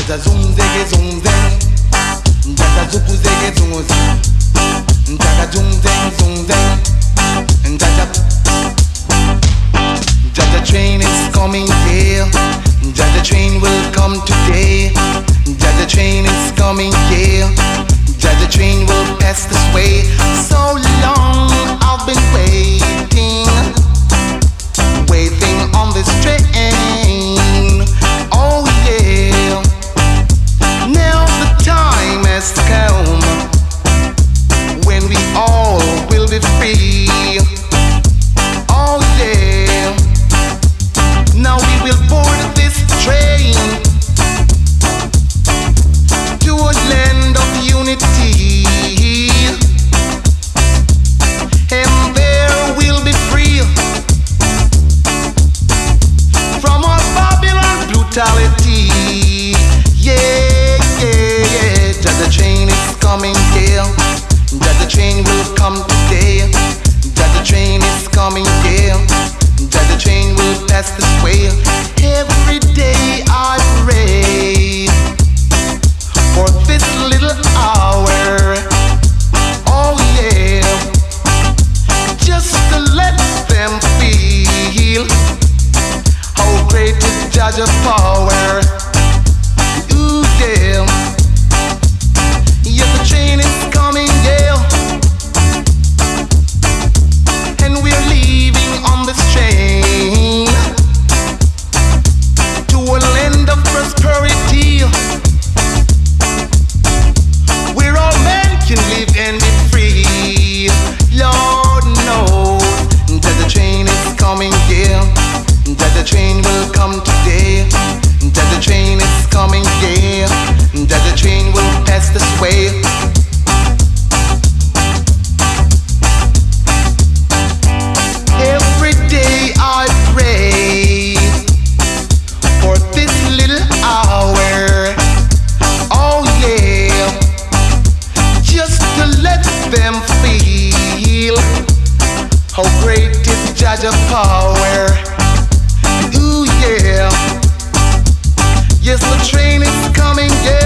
Jaja zoom zege zoom zeng, Jaja zupu zege zoom zeng, Jaja zoom zeng, Jaja. Jaja train is coming here, Jaja train will come today. Jaja train is coming here, Jaja train will pass this way. So long I've been waiting on this train. Oh yeah, now the time has come when we all will be free. Oh yeah, now we will board this train to a land of unity, and there we'll be free from our Babylon brutality. Yeah, yeah, yeah. Jaja train is coming here, Jaja train will come today. Jaja train is coming here, Jaja train will pass this way. Every day I pray for this little hour. Oh yeah, just to let them feel how great is Jaja power. Ooh yeah, yes the train is coming, yeah, and we're leaving on this train to a land of prosperity, where all men can live and be free. Lord knows that the train is coming here, that the train will come today, that the train is coming here, that the train will pass this way. Every day I pray for this little hour. Oh yeah, just to let them feel how great is Jaja power. Ooh yeah, yes the train is coming, yeah.